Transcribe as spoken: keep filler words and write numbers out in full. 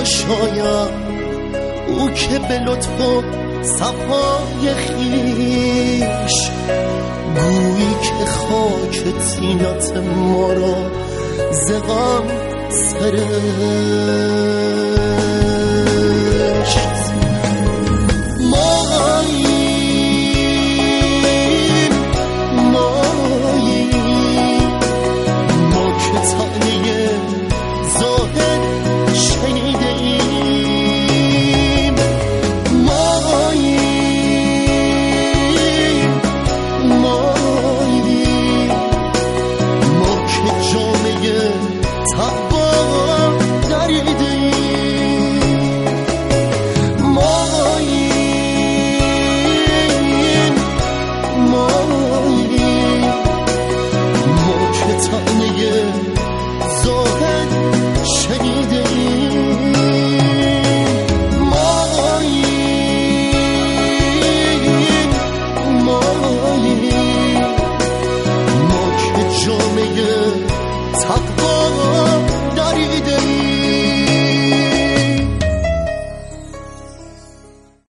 شاید او که به لطف و صفای خیش گویی که خاک تینات ما را ز غم سره